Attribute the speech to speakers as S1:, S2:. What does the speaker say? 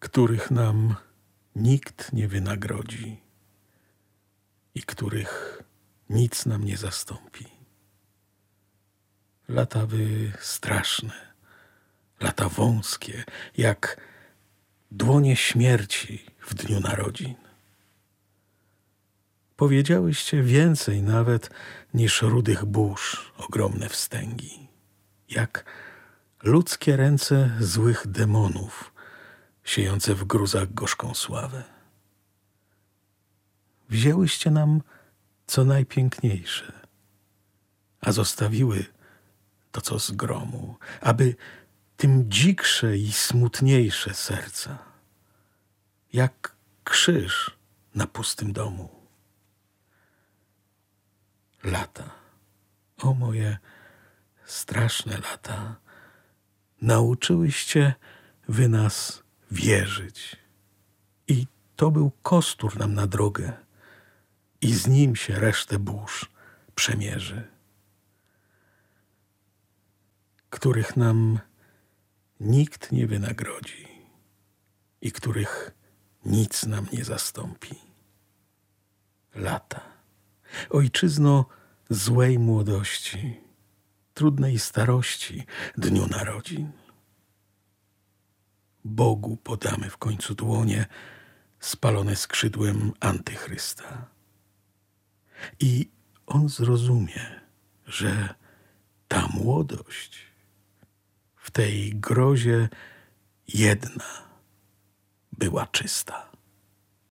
S1: których nam nikt nie wynagrodzi i których nic nam nie zastąpi. Lata wy straszne, lata wąskie, jak dłonie śmierci w dniu narodzin. Powiedziałyście więcej nawet niż rudych burz ogromne wstęgi, jak ludzkie ręce złych demonów, siejące w gruzach gorzką sławę. Wzięłyście nam co najpiękniejsze, a zostawiły to, co z gromu, aby tym dziksze i smutniejsze serca, jak krzyż na pustym domu. Lata, o moje straszne lata, nauczyłyście wy nas wierzyć. I to był kostur nam na drogę, i z nim się resztę burz przemierzy, których nam nikt nie wynagrodzi i których nic nam nie zastąpi. Lata, ojczyzno złej młodości, trudnej starości, dniu narodzin. Bogu podamy w końcu dłonie spalone skrzydłem Antychrysta. I on zrozumie, że ta młodość w tej grozie jedna była czysta.